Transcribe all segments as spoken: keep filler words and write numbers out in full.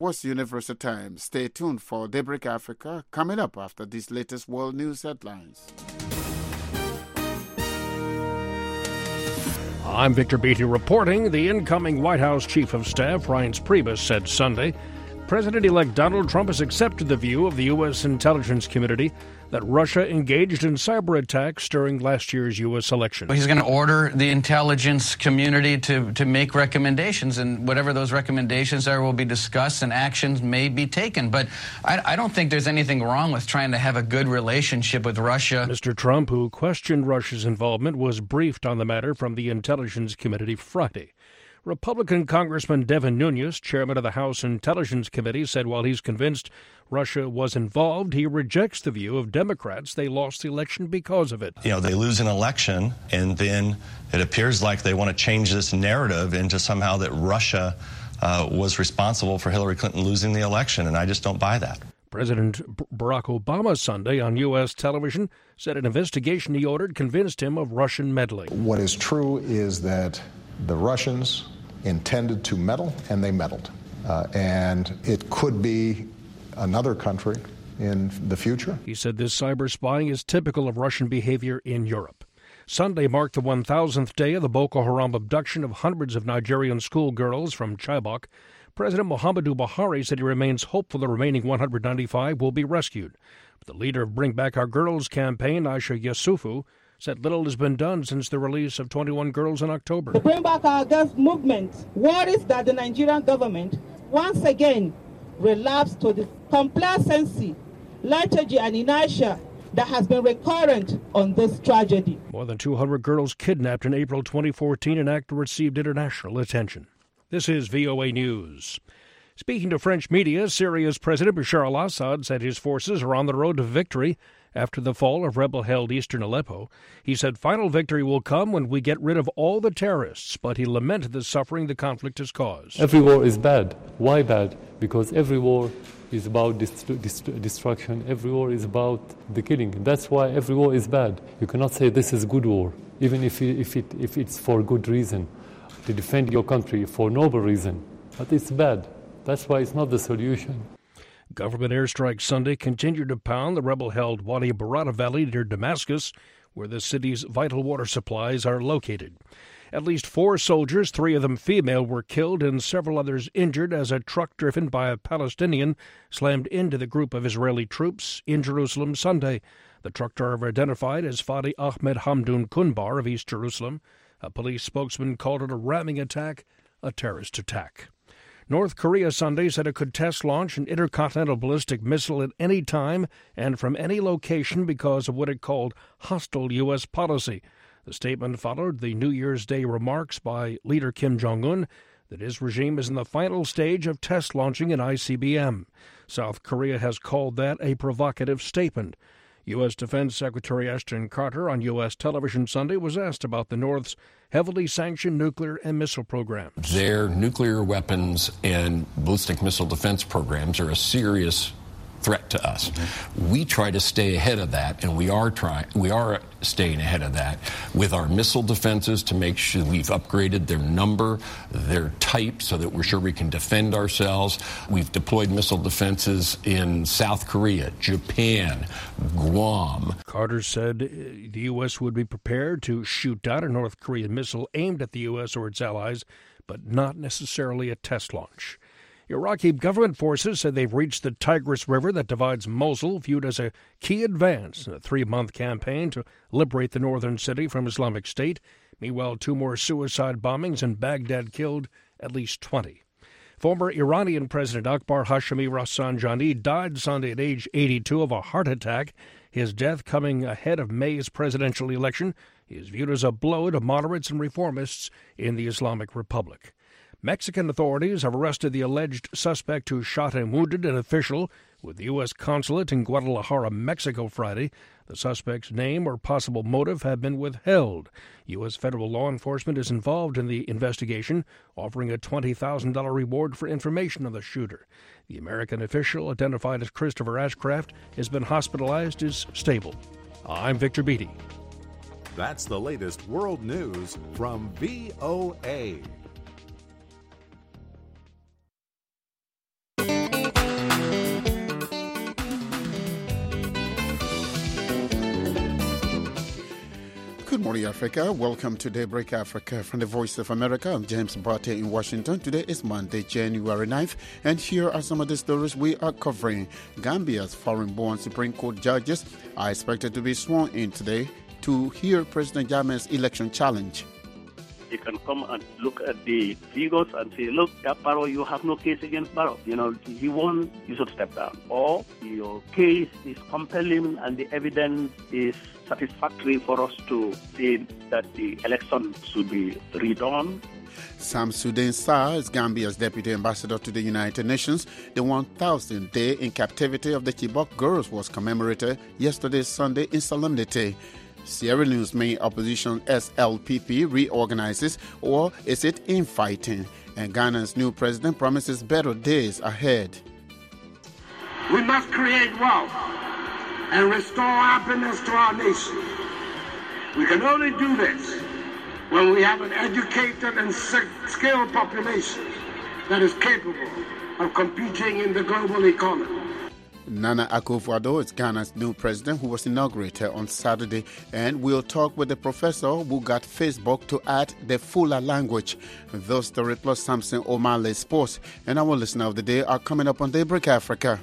What's Universal Time? Stay tuned for Daybreak Africa coming up after these latest world news headlines. I'm Victor Beatty reporting. The incoming White House Chief of Staff, Reince Priebus, said Sunday President-elect Donald Trump has accepted the view of the U S intelligence community that Russia engaged in cyber attacks during last year's U S election. He's going to order the intelligence community to, to make recommendations, and whatever those recommendations are will be discussed and actions may be taken. But I, I don't think there's anything wrong with trying to have a good relationship with Russia. Mister Trump, who questioned Russia's involvement, was briefed on the matter from the Intelligence Committee Friday. Republican Congressman Devin Nunes, chairman of the House Intelligence Committee, said while he's convinced Russia was involved, he rejects the view of Democrats they lost the election because of it. You know, they lose an election, and then it appears like they want to change this narrative into somehow that Russia uh, was responsible for Hillary Clinton losing the election, and I just don't buy that. President Barack Obama Sunday on U S television said an investigation he ordered convinced him of Russian meddling. What is true is that the Russians intended to meddle, and they meddled. Uh, and it could be another country in the future. He said this cyber spying is typical of Russian behavior in Europe. Sunday marked the one thousandth day of the Boko Haram abduction of hundreds of Nigerian schoolgirls from Chibok. President Muhammadu Buhari said he remains hopeful the remaining one hundred ninety-five will be rescued. But the leader of Bring Back Our Girls campaign, Aisha Yesufu, said little has been done since the release of twenty-one girls in October. The Bring Back Our Girls movement worries that the Nigerian government once again relapsed to the complacency, lethargy, and inertia that has been recurrent on this tragedy. More than two hundred girls kidnapped in April twenty fourteen, an act that received international attention. This is V O A News. Speaking to French media, Syria's President Bashar al-Assad said his forces are on the road to victory after the fall of rebel-held eastern Aleppo. He said final victory will come when we get rid of all the terrorists, but he lamented the suffering the conflict has caused. Every war is bad. Why bad? Because every war is about dist- dist- destruction. Every war is about the killing. That's why every war is bad. You cannot say this is good war, even if it, if it if it's for good reason, to defend your country for noble reason. But it's bad. That's why it's not the solution. Government airstrikes Sunday continued to pound the rebel-held Wadi Barada Valley near Damascus, where the city's vital water supplies are located. At least four soldiers, three of them female, were killed and several others injured as a truck driven by a Palestinian slammed into the group of Israeli troops in Jerusalem Sunday. The truck driver identified as Fadi Ahmed Hamdoun Kunbar of East Jerusalem. A police spokesman called it a ramming attack, a terrorist attack. North Korea Sunday said it could test launch an intercontinental ballistic missile at any time and from any location because of what it called hostile U S policy. The statement followed the New Year's Day remarks by leader Kim Jong-un that his regime is in the final stage of test launching an I C B M. South Korea has called that a provocative statement. U S. Defense Secretary Ashton Carter on U S television Sunday was asked about the North's heavily sanctioned nuclear and missile programs. Their nuclear weapons and ballistic missile defense programs are a serious threat to us. Mm-hmm. We try to stay ahead of that, and we are trying. We are staying ahead of that with our missile defenses to make sure we've upgraded their number, their type, so that we're sure we can defend ourselves. We've deployed missile defenses in South Korea, Japan, Guam. Carter said the U S would be prepared to shoot down a North Korean missile aimed at the U S or its allies, but not necessarily a test launch. Iraqi government forces said they've reached the Tigris River that divides Mosul, viewed as a key advance in a three-month campaign to liberate the northern city from Islamic State. Meanwhile, two more suicide bombings in Baghdad killed at least twenty. Former Iranian President Akbar Hashemi Rafsanjani died Sunday at age eighty-two of a heart attack. His death coming ahead of May's presidential election. He is viewed as a blow to moderates and reformists in the Islamic Republic. Mexican authorities have arrested the alleged suspect who shot and wounded an official with the U S consulate in Guadalajara, Mexico, Friday. The suspect's name or possible motive have been withheld. U S federal law enforcement is involved in the investigation, offering a twenty thousand dollars reward for information on the shooter. The American official, identified as Christopher Ashcraft, has been hospitalized, is stable. I'm Victor Beatty. That's the latest world news from V O A. morning, Africa. Welcome to Daybreak Africa from the Voice of America. I'm James Barty in Washington. Today is Monday, January ninth, and here are some of the stories we are covering. Gambia's foreign-born Supreme Court judges are expected to be sworn in today to hear President Jammeh's election challenge. You can come and look at the figures and say, look, that Barrow, you have no case against Barrow. You know, he won, you should step down. Or your case is compelling and the evidence is satisfactory for us to say that the election should be redone. Samsudeen Sarr is Gambia's deputy ambassador to the United Nations. The one thousandth day in captivity of the Chibok girls was commemorated yesterday, Sunday, in solemnity. Sierra Leone's main opposition, S L P P, reorganizes, or is it infighting? And Ghana's new president promises better days ahead. We must create wealth and restore happiness to our nation. We can only do this when we have an educated and skilled population that is capable of competing in the global economy. Nana Akufo-Addo is Ghana's new president, who was inaugurated on Saturday, and we'll talk with the professor who got Facebook to add the Fula language. Those story plus Samson O'Malley sports and our listener of the day are coming up on Daybreak Africa.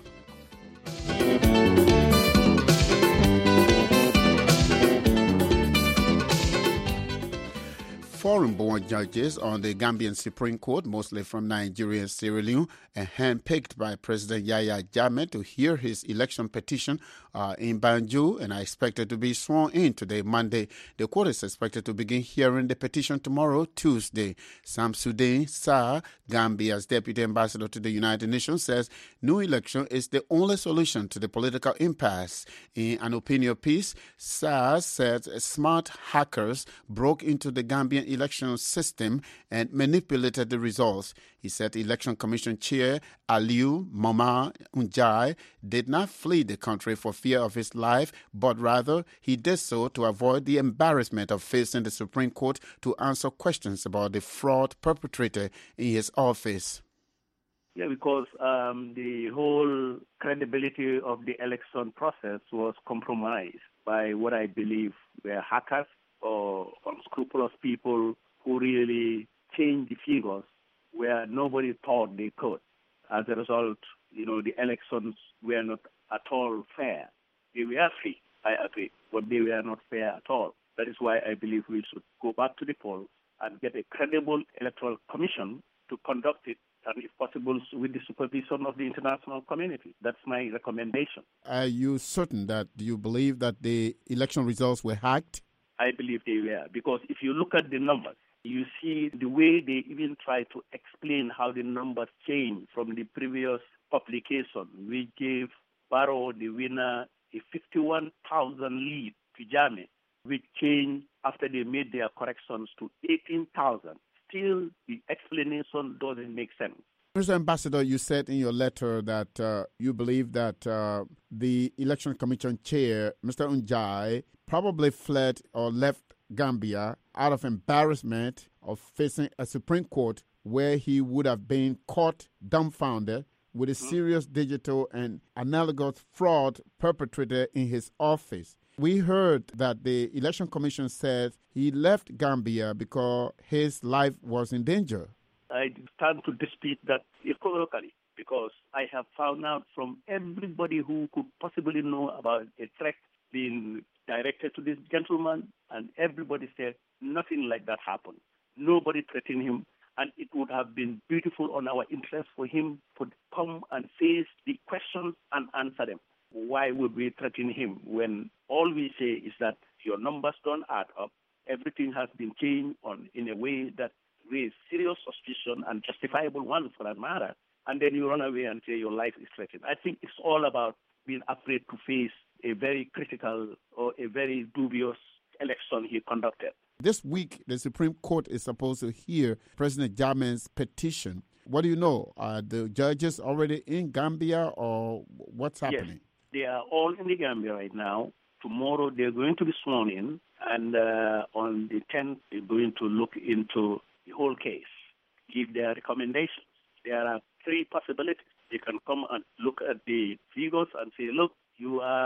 Foreign-born judges on the Gambian Supreme Court, mostly from Nigeria and Sierra Leone, and handpicked by President Yahya Jammeh to hear his election petition uh, in Banjul, and are expected to be sworn in today, Monday. The court is expected to begin hearing the petition tomorrow, Tuesday. Samsudeen Sarr, Gambia's deputy ambassador to the United Nations, says no election is the only solution to the political impasse. In an opinion piece, Sarr said smart hackers broke into the Gambian election system and manipulated the results. He said Election Commission Chair Aliu Momar Njai did not flee the country for fear of his life, but rather he did so to avoid the embarrassment of facing the Supreme Court to answer questions about the fraud perpetrated in his office. Yeah, because um, the whole credibility of the election process was compromised by what I believe were hackers or unscrupulous people who really changed the figures where nobody thought they could. As a result, you know, the elections were not at all fair. They were free, I agree, but they were not fair at all. That is why I believe we should go back to the polls and get a credible electoral commission to conduct it, and if possible, with the supervision of the international community. That's my recommendation. Are you certain that you believe that the election results were hacked? I believe they were, because if you look at the numbers, you see the way they even try to explain how the numbers changed from the previous publication. We gave Barrow, the winner, a fifty-one thousand lead to Jammeh, which changed after they made their corrections to eighteen thousand. Still, the explanation doesn't make sense. Mister Ambassador, you said in your letter that uh, you believe that uh, the Election Commission Chair, Mister Njai, probably fled or left Gambia out of embarrassment of facing a Supreme Court where he would have been caught dumbfounded with a serious digital and analogous fraud perpetrated in his office. We heard that the Election Commission said he left Gambia because his life was in danger. I stand to dispute that equivocally, because I have found out from everybody who could possibly know about a threat being directed to this gentleman, and everybody said nothing like that happened. Nobody threatened him, and it would have been beautiful on our interest for him to come and face the questions and answer them. Why would we threaten him when all we say is that your numbers don't add up, everything has been changed on in a way that raise serious suspicion and justifiable one for that matter, and then you run away and say your life is threatened. I think it's all about being afraid to face a very critical or a very dubious election he conducted. This week, the Supreme Court is supposed to hear President Jammeh's petition. What do you know? Are the judges already in Gambia, or what's happening? Yes, they are all in the Gambia right now. Tomorrow they're going to be sworn in, and uh, on the tenth they're going to look into the whole case, give their recommendations. There are three possibilities. They can come and look at the figures and say, look, you um, that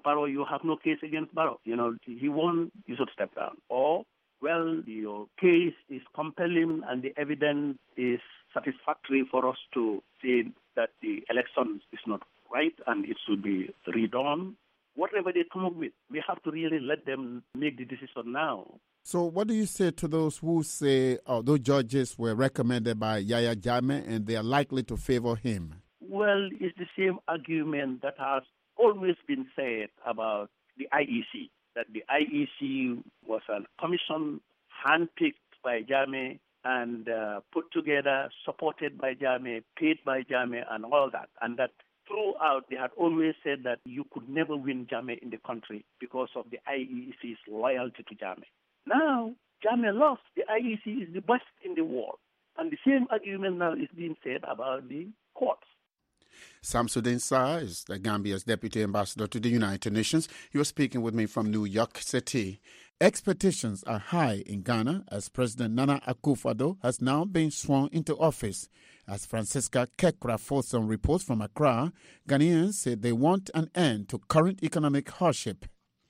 Barrow, you have no case against Barrow. You know, he won, you should step down. Or, well, your case is compelling and the evidence is satisfactory for us to say that the election is not right and it should be redone. Whatever they come up with, we have to really let them make the decision now. So what do you say to those who say, oh, those judges were recommended by Yahya Jammeh and they are likely to favor him? Well, it's the same argument that has always been said about the I E C, that the I E C was a commission handpicked by Jammeh and uh, put together, supported by Jammeh, paid by Jammeh, and all that. And that throughout, they had always said that you could never win Jammeh in the country because of the I E C's loyalty to Jammeh. Now, Jammeh lost. The I E C is the best in the world. And the same argument now is being said about the courts. Samsudeen Sarr is the Gambia's Deputy Ambassador to the United Nations. You're speaking with me from New York City. Expectations are high in Ghana as President Nana Akufo-Addo has now been sworn into office. As Francisca Kekra-Folsom reports from Accra, Ghanaians say they want an end to current economic hardship.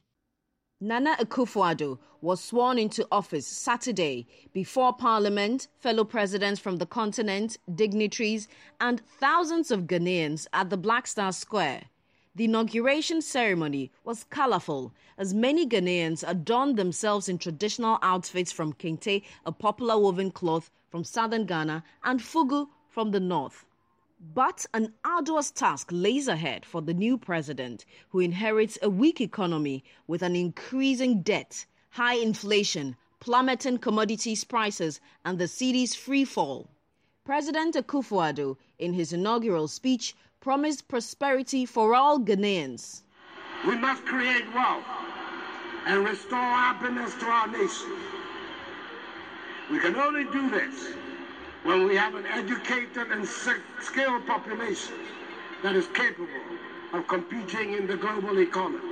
Nana Akufo-Addo was sworn into office Saturday before Parliament, fellow presidents from the continent, dignitaries, and thousands of Ghanaians at the Black Star Square. The inauguration ceremony was colorful as many Ghanaians adorned themselves in traditional outfits from kente, a popular woven cloth from southern Ghana, and fugu from the north. But an arduous task lays ahead for the new president, who inherits a weak economy with an increasing debt, high inflation, plummeting commodities prices, and the cedi's free fall. President Akufo-Addo, in his inaugural speech, promised prosperity for all Ghanaians. We must create wealth and restore happiness to our nation. We can only do this when we have an educated and skilled population that is capable of competing in the global economy.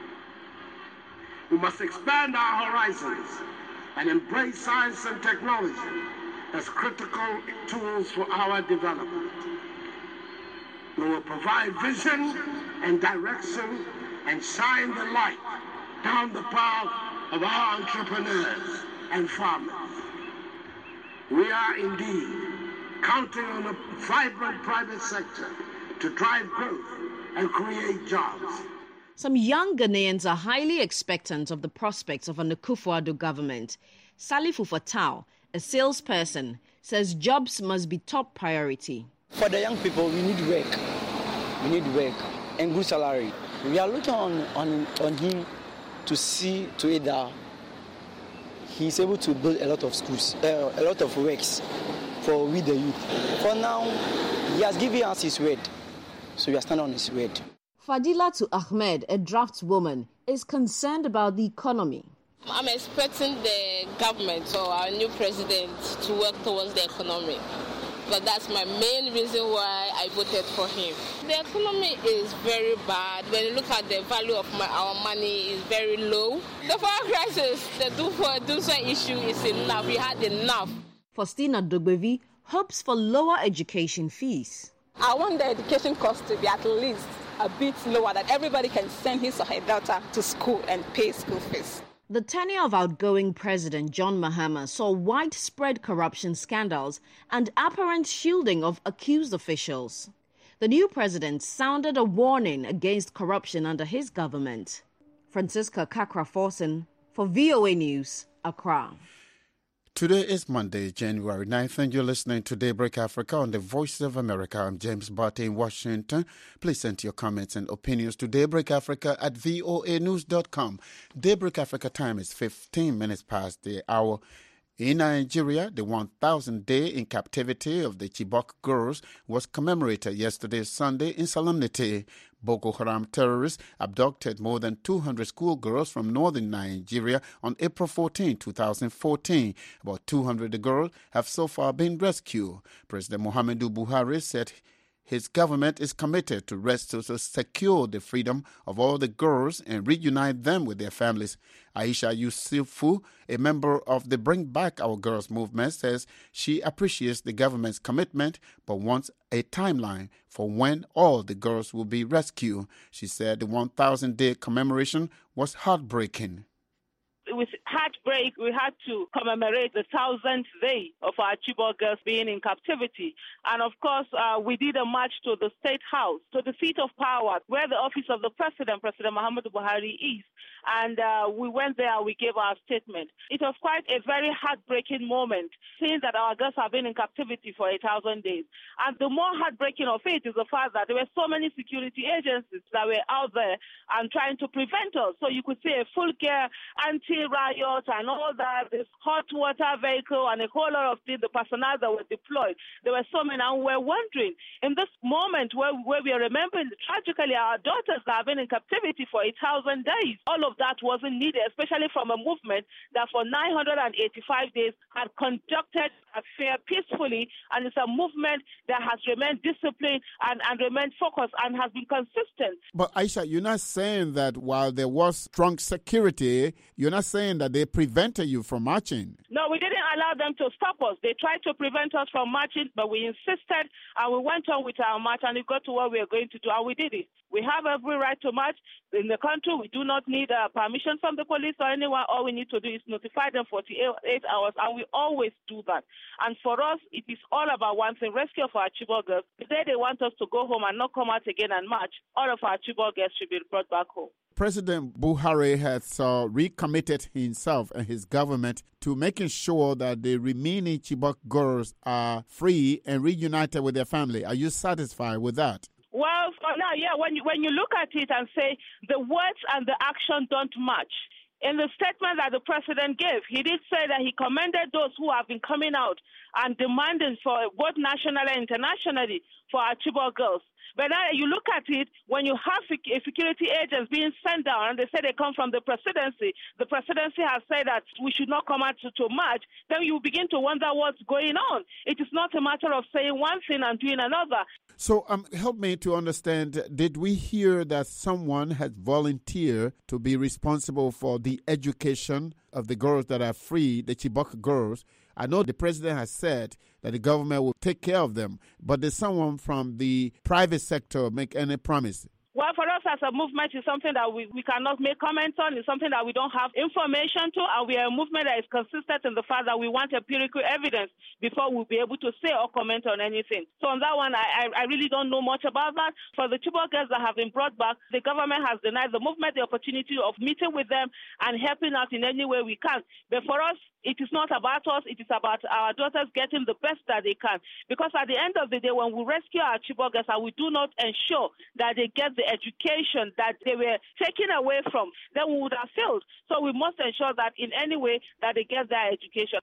We must expand our horizons and embrace science and technology as critical tools for our development. We will provide vision and direction and shine the light down the path of our entrepreneurs and farmers. We are indeed counting on a vibrant private sector to drive growth and create jobs. Some young Ghanaians are highly expectant of the prospects of an Akufo-Addo government. Salifu Fatau, a salesperson, says jobs must be top priority. For the young people, we need work. We need work and good salary. We are looking on, on, on him to see to it that he's able to build a lot of schools, uh, a lot of works for we the youth. For now, he has given us his word, so we are standing on his word. Fadilatu Ahmed, a draftswoman, is concerned about the economy. I'm expecting the government or our new president to work towards the economy. But that's my main reason why I voted for him. The economy is very bad. When you look at the value of my, our money, is very low. The foreign crisis, the Dufa issue is enough. We had enough. Faustina Dogbevi hopes for lower education fees. I want the education cost to be at least a bit lower, that everybody can send his or her daughter to school and pay school fees. The tenure of outgoing President John Mahama saw widespread corruption scandals and apparent shielding of accused officials. The new president sounded a warning against corruption under his government. Francisca Kekra-Folsom for V O A News, Accra. Today is Monday, January ninth, and you're listening to Daybreak Africa on the Voice of America. I'm James Barty in Washington. Please send your comments and opinions to Daybreak Africa at V O A news dot com. Daybreak Africa time is fifteen minutes past the hour. In Nigeria, the one thousandth day in captivity of the Chibok girls was commemorated yesterday, Sunday, in solemnity. Boko Haram terrorists abducted more than two hundred schoolgirls from northern Nigeria on April fourteenth, twenty fourteen. About two hundred girls have so far been rescued. President Muhammadu Buhari said his government is committed to rest to, to secure the freedom of all the girls and reunite them with their families. Aisha Yusufu, a member of the Bring Back Our Girls movement, says she appreciates the government's commitment but wants a timeline for when all the girls will be rescued. She said the one thousand day commemoration was heartbreaking. With heartbreak, we had to commemorate the thousandth day of our Chibok girls being in captivity. And of course, uh, we did a march to the State House, to the seat of power, where the office of the President, President Muhammadu Buhari, is. And uh, we went there and we gave our statement. It was quite a very heartbreaking moment, seeing that our girls have been in captivity for a thousand days. And the more heartbreaking of it is the fact that there were so many security agencies that were out there and trying to prevent us. So you could see a full gear anti-riot and all that, this hot water vehicle and a whole lot of things, the personnel that were deployed. There were so many, and we're wondering, in this moment where, where we are remembering tragically our daughters that have been in captivity for a thousand days, all of that wasn't needed, especially from a movement that for nine hundred eighty-five days had conducted affair peacefully, and it's a movement that has remained disciplined and, and remained focused and has been consistent. But Aisha, you're not saying that while there was strong security, you're not saying that they prevented you from marching. No, we didn't allow them to stop us. They tried to prevent us from marching, but we insisted, and we went on with our march, and we got to what we were going to do, and we did it. We have every right to march in the country. We do not need uh, permission from the police or anyone. All we need to do is notify them forty-eight hours, and we always do that. And for us, it is all about one thing, rescue of our Chibok girls. The day they want us to go home and not come out again and march, all of our Chibok girls should be brought back home. President Buhari has uh, recommitted himself and his government to making sure that the remaining Chibok girls are free and reunited with their family. Are you satisfied with that? Well, for now, yeah, when you, when you look at it and say the words and the action don't match, in the statement that the president gave, he did say that he commended those who have been coming out and demanding for both nationally and internationally for our Chibok girls. But now you look at it, when you have security agents being sent down, and they say they come from the presidency, the presidency has said that we should not come out to, to march, then you begin to wonder what's going on. It is not a matter of saying one thing and doing another. So um, help me to understand, did we hear that someone has volunteered to be responsible for the education of the girls that are free, the Chibok girls? I know the president has said that the government will take care of them, but did someone from the private sector make any promise? Well, for us as a movement, it's something that we, we cannot make comments on. It's something that we don't have information to, and we are a movement that is consistent in the fact that we want empirical evidence before we'll be able to say or comment on anything. So on that one, I, I really don't know much about that. For the Chibok girls that have been brought back, the government has denied the movement the opportunity of meeting with them and helping out in any way we can. But for us, it is not about us. It is about our daughters getting the best that they can. Because at the end of the day, when we rescue our Chibok girls and we do not ensure that they get the education that they were taken away from, then we would have failed. So we must ensure that in any way that they get their education.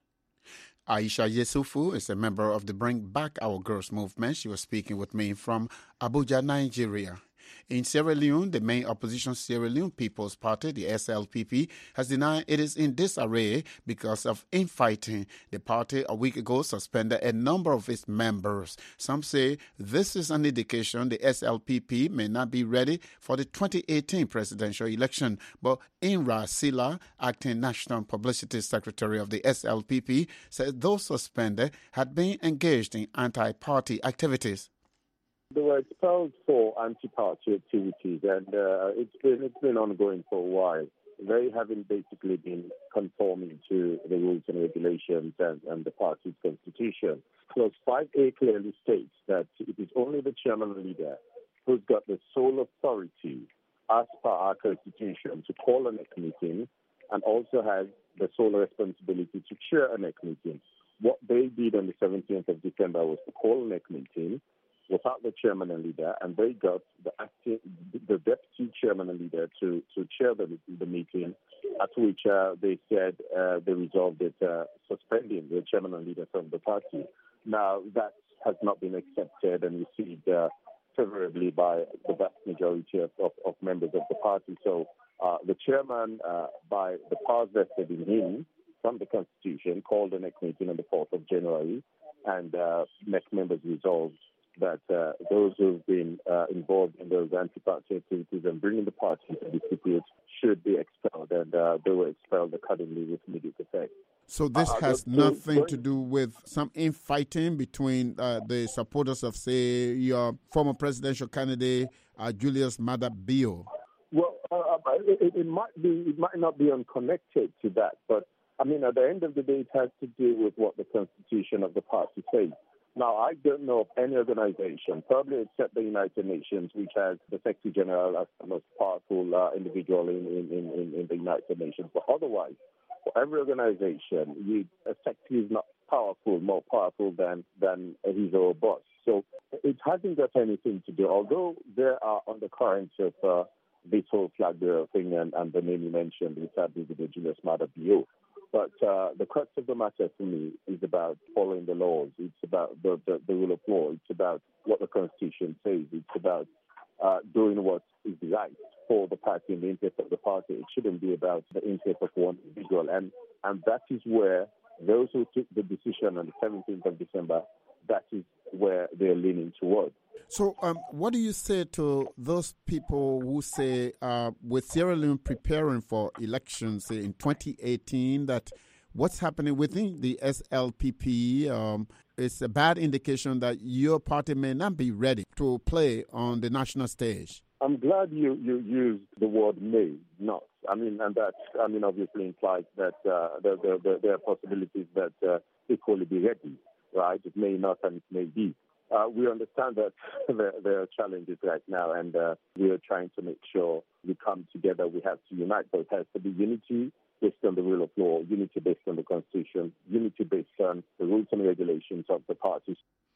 Aisha Yusufu is a member of the Bring Back Our Girls movement. She was speaking with me from Abuja, Nigeria. In Sierra Leone, the main opposition Sierra Leone People's Party, the S L P P, has denied it is in disarray because of infighting. The party a week ago suspended a number of its members. Some say this is an indication the S L P P may not be ready for the twenty eighteen presidential election. But Inra Sila, acting National Publicity Secretary of the S L P P, said those suspended had been engaged in anti-party activities. They were expelled for anti-party activities, and uh, it's been it's been ongoing for a while. They haven't basically been conforming to the rules and regulations and, and the party's constitution. Clause five A clearly states that it is only the chairman and leader who's got the sole authority, as per our constitution, to call an E C meeting, and also has the sole responsibility to chair an E C meeting. What they did on the seventeenth of December was to call an E C meeting without the chairman and leader, and they got the acting, the deputy chairman and leader to, to chair the, the meeting, at which uh, they said uh, they resolved it uh, suspending the chairman and leader from the party. Now, that has not been accepted and received uh, favorably by the vast majority of, of, of members of the party. So uh, the chairman, uh, by the powers vested in him from the Constitution, called an E C meeting on the fourth of January, and uh, M E C members resolved that uh, those who've been uh, involved in those anti-party activities and bringing the party into dispute should be expelled, and uh, they were expelled accordingly with immediate effect. So this Uh, has so- nothing so- to do with some infighting between uh, the supporters of, say, your former presidential candidate uh, Julius Maada Bio. Well, uh, it, it might be, it might not be unconnected to that, but I mean, at the end of the day, it has to do with what the constitution of the party says. Now, I don't know of any organization, probably except the United Nations, which has the Secretary General as the most powerful uh, individual in, in, in, in the United Nations. But otherwise, for every organization, you, a secretary is not powerful, more powerful than, than his or her boss. So it hasn't got anything to do, although there are undercurrents of uh, this whole flag bearer thing and, and the name you mentioned, which had to do with Julius Maada Bio. But uh, the crux of the matter to me is about following the laws. It's about the, the, the rule of law. It's about what the Constitution says. It's about uh, doing what is right for the party and the interest of the party. It shouldn't be about the interest of one individual. And, and that is where those who took the decision on the seventeenth of December, that is where they're leaning towards. So um, what do you say to those people who say, uh, with Sierra Leone preparing for elections, say, in twenty eighteen, that what's happening within the S L P P um, is a bad indication that your party may not be ready to play on the national stage? I'm glad you, you used the word may, not. I mean, and that, I mean, obviously implies that uh, there, there, there, there are possibilities that uh, it will be ready, right? It may not and it may be. Uh, we understand that there, there are challenges right now, and uh, we are trying to make sure we come together. We have to unite, but it has to be unity based on the rule of law, unity based on the Constitution, unity based on the rules and regulations of the parties.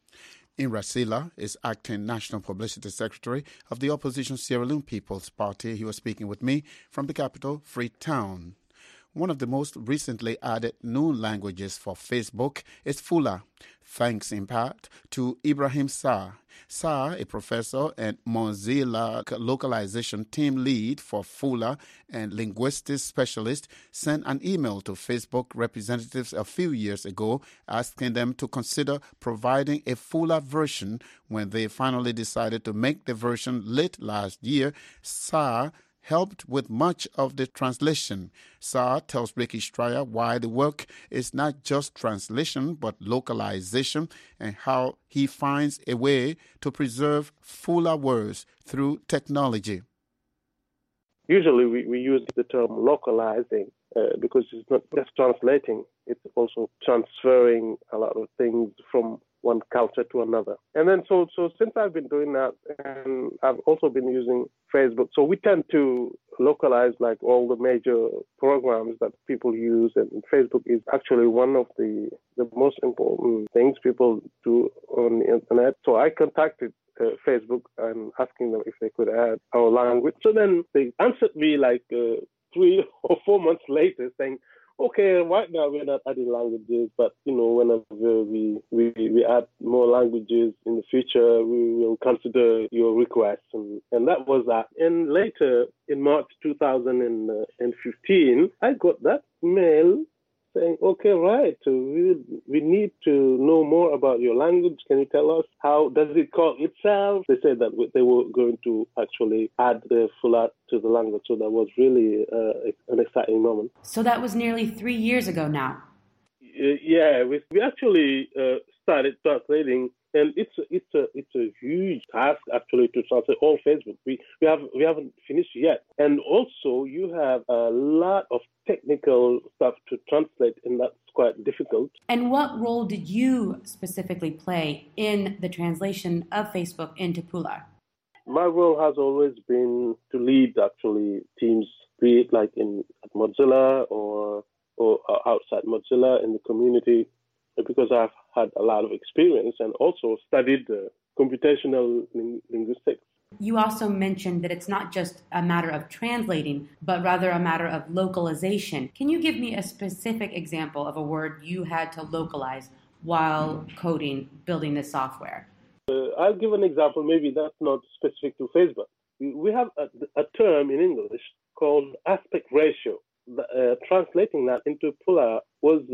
Imra Sila is acting National Publicity Secretary of the opposition Sierra Leone People's Party. He was speaking with me from the capital, Freetown. One of the most recently added new languages for Facebook is Fula, thanks in part to Ibrahim Sarr. Sarr, a professor and Mozilla localization team lead for Fula and linguistics specialist, sent an email to Facebook representatives a few years ago asking them to consider providing a Fula version. When they finally decided to make the version late last year, Sarr helped with much of the translation. Sarr tells British Trial why the work is not just translation but localization, and how he finds a way to preserve Fula words through technology. Usually we, we use the term localizing uh, because it's not just translating, it's also transferring a lot of things from one culture to another. And then so so since I've been doing that, and I've also been using Facebook, so we tend to localize like all the major programs that people use, and Facebook is actually one of the, the most important things people do on the internet. So I contacted uh, Facebook and asking them if they could add our language. So then they answered me like uh, three or four months later saying, okay, right now we're not adding languages, but, you know, whenever we, we, we add more languages in the future, we will consider your requests. And, and that was that. And later, in March two thousand fifteen, I got that mail saying, okay, right, so we, we need to know more about your language. Can you tell us how does it call itself? They said that they were going to actually add the Fula to the language. So that was really uh, an exciting moment. So that was nearly three years ago now. Uh, yeah, we, we actually uh, started translating, and it's a, it's a it's a huge task actually to translate all Facebook. We we have we haven't finished yet, and also you have a lot of technical stuff to translate, and that's quite difficult. And what role did you specifically play in the translation of Facebook into Fula? My role has always been to lead actually teams, be it like in at Mozilla or or outside Mozilla in the community, because I've had a lot of experience and also studied uh, computational ling- linguistics. You also mentioned that it's not just a matter of translating, but rather a matter of localization. Can you give me a specific example of a word you had to localize while coding, building this software? Uh, I'll give an example. Maybe that's not specific to Facebook. We have a, a term in English called aspect ratio. Uh, translating that into Fula was uh,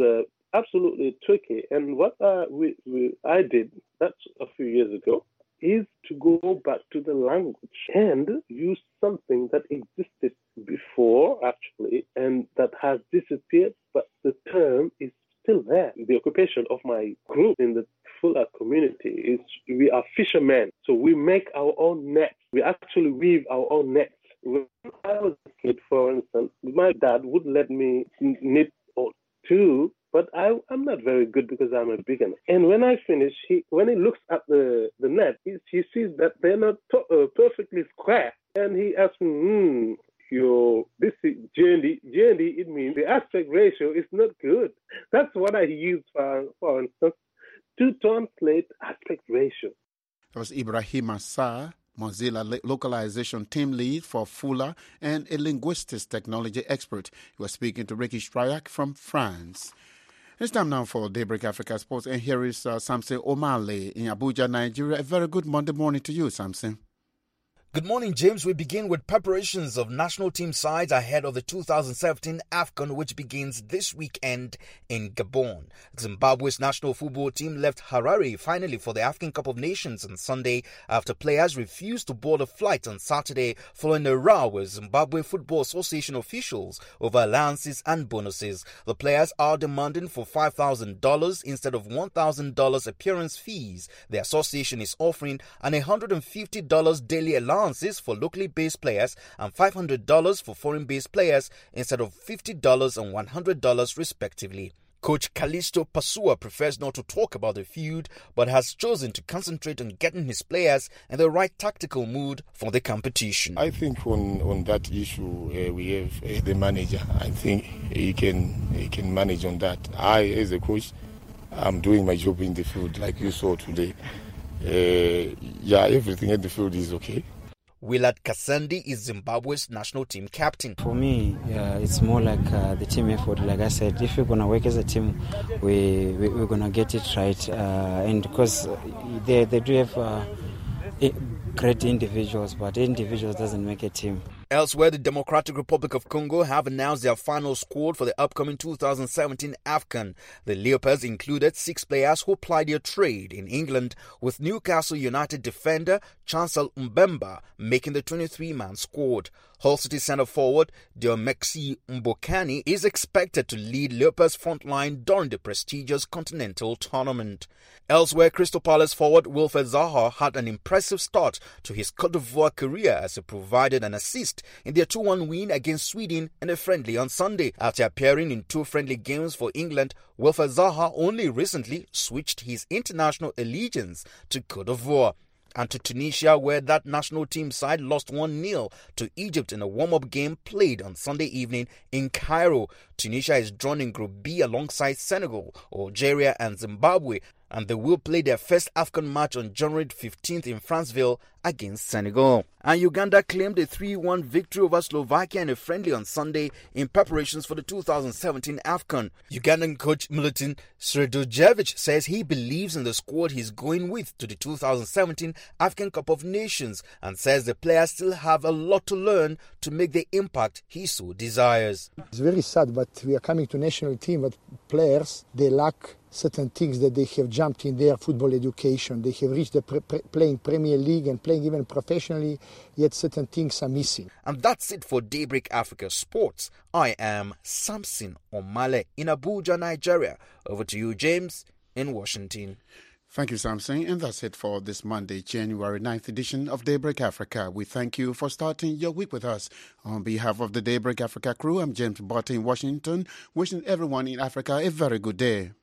absolutely tricky. And what uh, we, we, I did, that's a few years ago, is to go back to the language and use something that existed before, actually, and that has disappeared, but the term is still there. The occupation of my group in the Fula community is we are fishermen, so we make our own nets. We actually weave our own nets. When I was a kid, for instance, my dad would let me knit or two, but I, I'm not very good because I'm a beginner. And when I finish, he, when he looks at the, the net, he, he sees that they're not to, uh, perfectly square. And he asks me, hmm, your, this is G and D, G and D, it means the aspect ratio is not good. That's what I use, for, for instance, to translate aspect ratio. That was Ibrahim Assar, Mozilla localization team lead for Fula and a linguistics technology expert. He was speaking to Ricky Strayak from France. It's time now for Daybreak Africa Sports, and here is uh, Samson Omale in Abuja, Nigeria. A very good Monday morning to you, Samson. Good morning, James. We begin with preparations of national team sides ahead of the two thousand seventeen AFCON, which begins this weekend in Gabon. Zimbabwe's national football team left Harare finally for the African Cup of Nations on Sunday after players refused to board a flight on Saturday following a row with Zimbabwe Football Association officials over allowances and bonuses. The players are demanding for five thousand dollars instead of one thousand dollars appearance fees. The association is offering an one hundred fifty dollars daily allowance for locally based players and five hundred dollars for foreign based players instead of fifty dollars and one hundred dollars respectively. Coach Callisto Pasua prefers not to talk about the feud but has chosen to concentrate on getting his players in the right tactical mood for the competition. I think on, on that issue uh, we have uh, the manager. I think he can, he can manage on that. I, as a coach, I'm doing my job in the field like you saw today. Uh, yeah, everything in the field is okay. Willard Kasandi is Zimbabwe's national team captain. For me, yeah, it's more like uh, the team effort. Like I said, if we're going to work as a team, we, we, we're going to get it right. Uh, and because they, they do have uh, great individuals, but individuals doesn't make a team. Elsewhere, the Democratic Republic of Congo have announced their final squad for the upcoming two thousand seventeen AFCON. The Leopards included six players who plied their trade in England, with Newcastle United defender Chancel Mbemba making the twenty-three man squad. Hull City centre-forward Diomexi Mbokani is expected to lead Leopards' front line during the prestigious Continental Tournament. Elsewhere, Crystal Palace forward Wilfred Zaha had an impressive start to his Côte d'Ivoire career as he provided an assist in their two one win against Sweden in a friendly on Sunday. After appearing in two friendly games for England, Wilfred Zaha only recently switched his international allegiance to Côte d'Ivoire and to Tunisia, where that national team side lost one nil to Egypt in a warm-up game played on Sunday evening in Cairo. Tunisia is drawn in Group B alongside Senegal, Algeria and Zimbabwe, and they will play their first AFCON match on January fifteenth in Franceville against Senegal. And Uganda claimed a three one victory over Slovakia in a friendly on Sunday in preparations for the two thousand seventeen AFCON. Ugandan coach Milutin Sredojevic says he believes in the squad he's going with to the two thousand seventeen African Cup of Nations and says the players still have a lot to learn to make the impact he so desires. It's very sad, but we are coming to national team, but players, they lack certain things that they have jumped in their football education. They have reached the pre- pre- playing Premier League and playing even professionally, yet certain things are missing. And that's it for Daybreak Africa Sports. I am Samson Omale in Abuja, Nigeria. Over to you, James, in Washington. Thank you, Samson. And that's it for this Monday, January ninth edition of Daybreak Africa. We thank you for starting your week with us. On behalf of the Daybreak Africa crew, I'm James Botte in Washington, wishing everyone in Africa a very good day.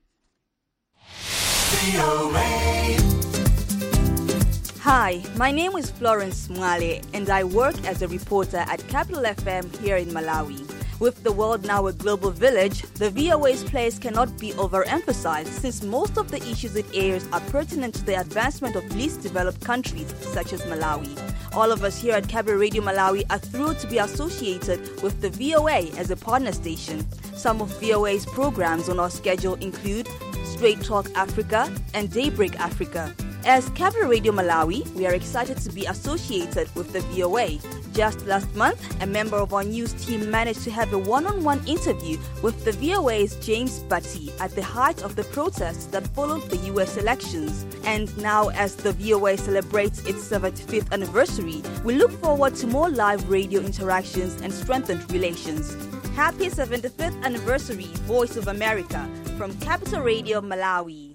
Hi, my name is Florence Mwale, and I work as a reporter at Capital F M here in Malawi. With the world now a global village, the V O A's place cannot be overemphasized since most of the issues it airs are pertinent to the advancement of least developed countries such as Malawi. All of us here at Capital Radio Malawi are thrilled to be associated with the V O A as a partner station. Some of V O A's programs on our schedule include Straight Talk Africa and Daybreak Africa. As Capital Radio Malawi, we are excited to be associated with the V O A. Just last month, a member of our news team managed to have a one-on-one interview with the V O A's James Batty at the height of the protests that followed the U S elections. And now, as the V O A celebrates its seventy-fifth anniversary, we look forward to more live radio interactions and strengthened relations. Happy seventy-fifth anniversary, Voice of America, from Capital Radio Malawi.